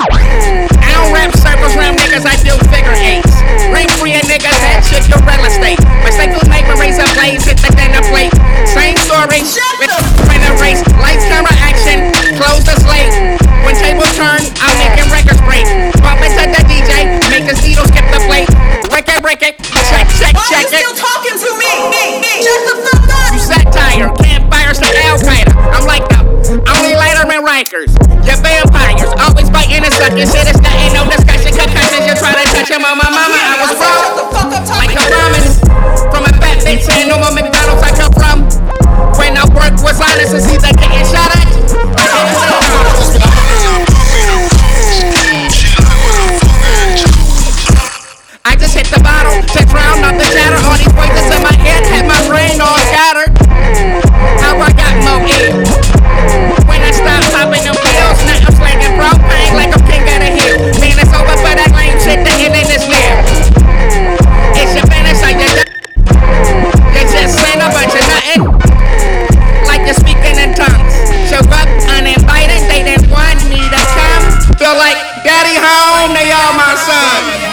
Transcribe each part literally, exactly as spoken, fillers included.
I don't rap circles round niggas, I do figure eights. Ring free a niggas, that shit your real estate. My cycle neighbor raise a blaze, hit the dinner plate. Same story, with in a race. Lights, camera, action, close the slate. When tables turn, I'm making records break. Bump into the D J, make the needle skip the plate. Break it, break it, check, check, Why check you it. still talking to me? me, me. Shut the fuck up. You satire, campfires to Al-Qaeda. I'm like the only lighter in Rikers. Your vampires, always biting and sucking. Shit is nothing, no discussion. Concussions, you try to touch him on my mama. I was wrong, like a promise. From a fat bitch saying no more McDonald's I come from. When I work was honest, it's either getting shot at. I just hit the bottle to drown out the chatter. All these voices in my head had my brain all scattered. How I got more ill. When I stop popping them pills, now I'm slanging propane like I'm king of the hill. Man, it's over for that lame shit, the ending is near. It's your finish, like you're done. You just saying a bunch of nothing. Like you're speaking in tongues. Show up uninvited, they didn't want me to come. Feel like daddy home, they all my son.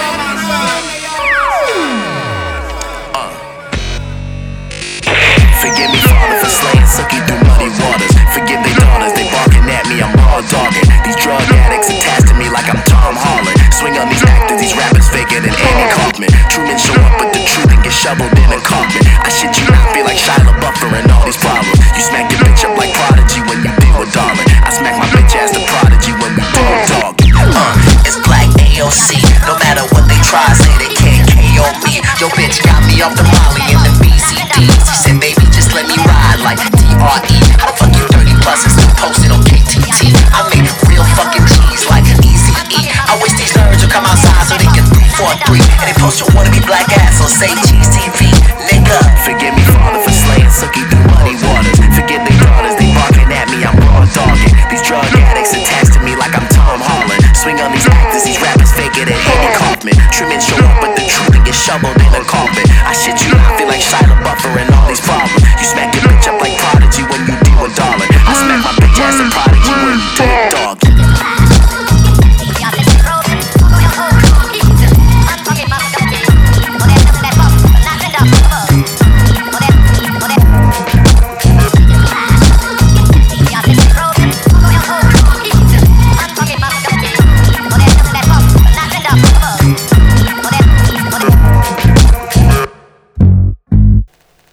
Forgive me, Father, for slaying Sookie through muddy waters. Forgive they daughters, they barking at me, I'm raw dogging. These drug addicts attached to me like I'm Tom Holland. Swing on these actors, these rappers faker than Andy Kaufman. Truman show up with the truth and get shoveled in a coffin. I shit you not, feel like Shia LaBeouf and all these problems. You smack your bitch up like Prodigy when you deal with Darling. I smack my bitch ass the Prodigy when we do dog. Uh, it's Black A O C, no matter what they try, say they can't K O me. Yo bitch got me off the Molly and the B C Ds. She said baby just let me ride like D R E. How the fuck you thirty plus and still posted on K T T? I make real fucking cheese like Easy E. I wish these nerds would come outside so they can three four three. And they post your wannabe black ass on say